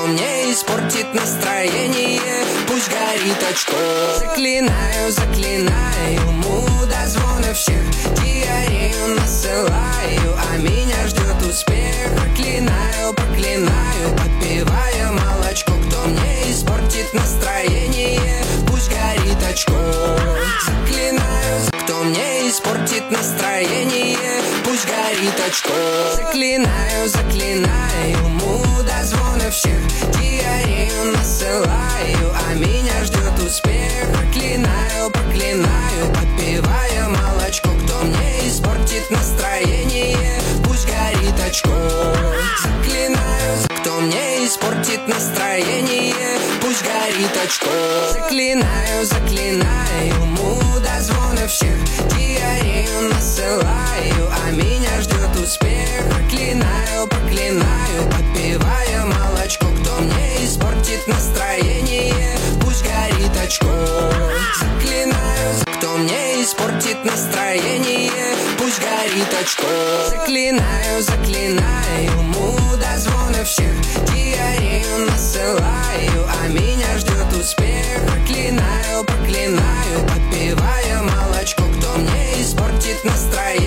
мне испортит настроение, пусть горит очко. Заклинаю, заклинаю, мудозвоны всех, диарею насылаю, а меня ждет успех. Проклинаю, проклинаю, попивая молочко, кто мне испортит настроение, пусть горит очко. Заклинаю, кто мне испортит настроение, пусть горит очко. Заклинаю, заклинаю, мудозвоны всех, диарею насылаю, а меня ждет успех. Проклинаю, проклинаю, попивая молочко, кто мне испортит настроение, пусть горит очко. Заклинаю, кто мне испортит настроение, пусть горит очко. Заклинаю, заклинаю, мудозвоны всех, диарею насылаю, а меня ждет успех. Проклинаю, проклинаю, попивая молочко, кто мне испортит настроение, пусть горит очко. Заклинаю, кто мне испортит настроение, пусть горит очко. Заклинаю, заклинаю, мудозвоны всех, диарею насылаю, а меня ждет успех. Проклинаю, проклинаю, попивая молочко, кто мне испортит настроение,